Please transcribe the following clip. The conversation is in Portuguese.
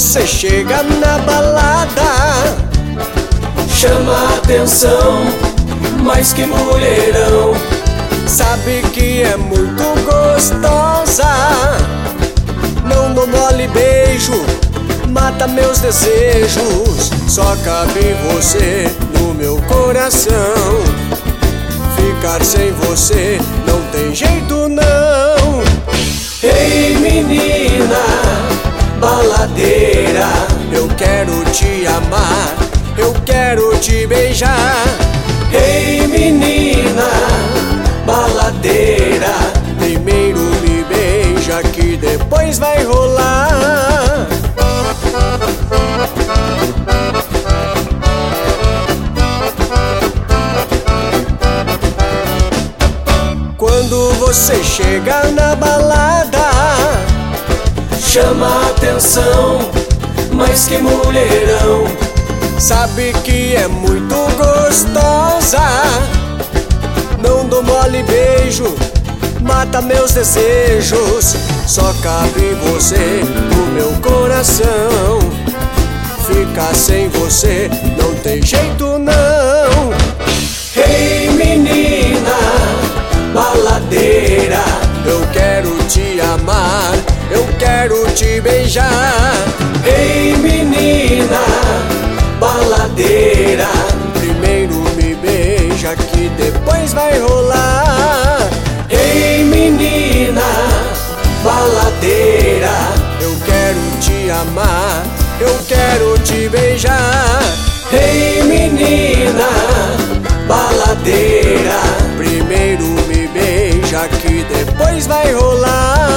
você chega na balada, chama atenção, mais que mulherão. sabe que é muito gostosa. Não dou mole, beijo, mata meus desejos. Só cabe você no meu coração. Ficar sem você não tem jeito não. Ei menina baladeira, Eu quero te amar, eu quero te beijar. ei menina baladeira, Primeiro me beija que depois vai rolar. Quando você chega na balada, chama atenção, mais que mulherão. sabe que é muito gostosa. Não dou mole, beijo, mata meus desejos. Só cabe você no meu coração. Ficar sem você não tem jeito não. Ei menina baladeira, Eu quero te amar, eu quero te beijar. ei menina baladeira, Primeiro me beija que depois vai rolar. ei menina baladeira, Eu quero te amar, eu quero te beijar. ei menina baladeira, Primeiro me beija que depois vai rolar.